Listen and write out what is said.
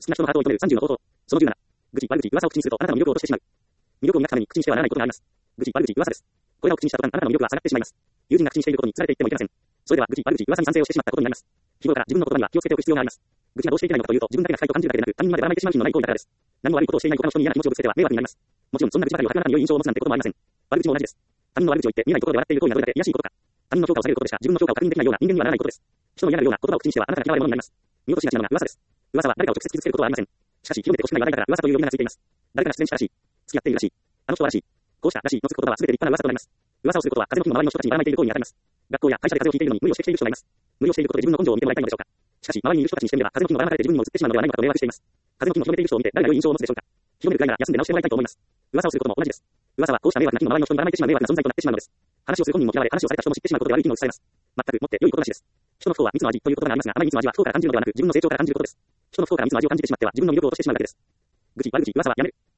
きな人のハートを射止める30の方法。その17。愚痴、悪口、噂を口にするとあなたの魅力を落としてしまう。魅力を磨くために口にしてはならないことがあります。愚痴、悪口、噂です。これらを口にした途端、あなたの魅力は下がってしまいます。友人が口にしていることに釣られていってもいけません。それでは愚痴、悪口、噂に賛成をしてしまったことになります。日頃から自分の言葉には気をつけておく必要があります。愚痴がどうしていけないのかというと、自分だけが不快と感じるだけでなく、他人までばらまいてしまう品のない行為だからです。何も悪いことをしていない他の人に嫌な気持ちをぶつけては迷惑になります。もちろんそんな愚痴ばかりを吐くあなたに良い印象を持つなんてこともありません。悪口も同じです。他人の悪口を言って見えないところで笑っている行為がどれだけ卑しいことか。他人の評価を下げることでしか自分の評価を確認できないような人間にはならないことです。人の嫌なるような言葉を口にしてはあなたが嫌われ者になります。見落としがちなのが噂です。噂は誰かを直接傷つけることはありません。しかし、極めて少ない話題だから噂という呼び名がついています。誰かが出演したらしい。付き合っているらしい。あの人はらしい。こうしたらしいのつく言葉は全て立派な噂となります。噂をすることは風の日の周りの人たちにばらまいている行為に当たります。学校や会社で風邪をひいているのに無理をしてきている人がいます。無理をしていることで自分の根性を見てもらいたいのでしょうか。しかし、周りにいる人たちにしてみれば風の日もばらまかれて自分にも移ってしまうのではないのかと迷惑しています。風の日も広めている人を見て誰が良い印象を持つでしょうか。広めるくらいなら休んで直してもらいたいと思います。噂をすることも同じです。噂はこうした迷惑な日の周りの人にばらまいてしまう迷惑な存在となってしまうのです。話をする本人も嫌われ、話をされた人も知ってしまうことで悪い気分を伝えます。全くもって良いことなしです。人の不幸は蜜の味という言葉がありますが、あまり蜜の味は不幸から感じるのではなく、自分の成長から感じることです。人の不幸から蜜の味を感じてしまっては自分の魅力を落としてしまうだけです。愚痴、悪口、噂はやめる。